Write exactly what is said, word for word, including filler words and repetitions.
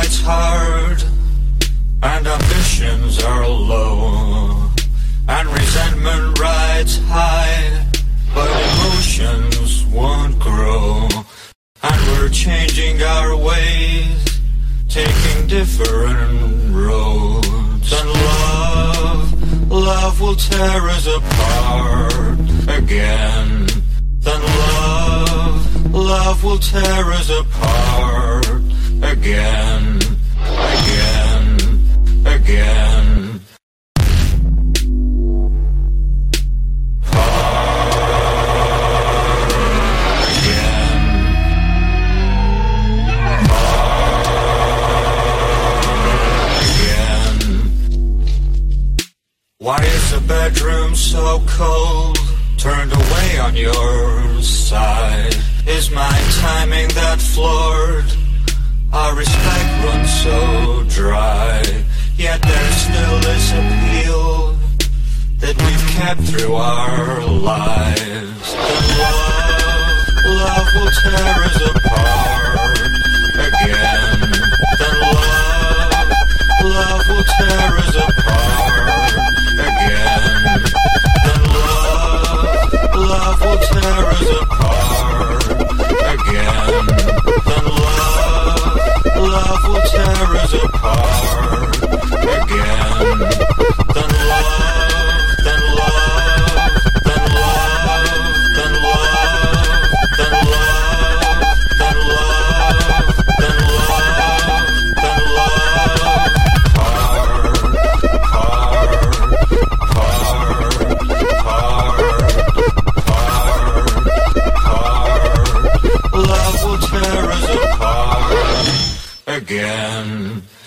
rides hard, and ambitions are low, and resentment rides high, but emotions won't grow. And we're changing our ways, taking different roads. And love, love will tear us apart again. Then love, love will tear us apart again, again, again. Why is the bedroom so cold? Turned away on your side. Is my timing that floored? Our respect runs so dry. Yet there's still this appeal that we've kept through our lives. Then love, love will tear us apart again. Then love, love will tear us apart again. Then love, love will tear us apart again. Then love, love will tear us apart again. Then love, then love, then love, then love, then love, then love, then love, then love, hard, hard, hard, hard, hard, hard. Love will tear us apart again.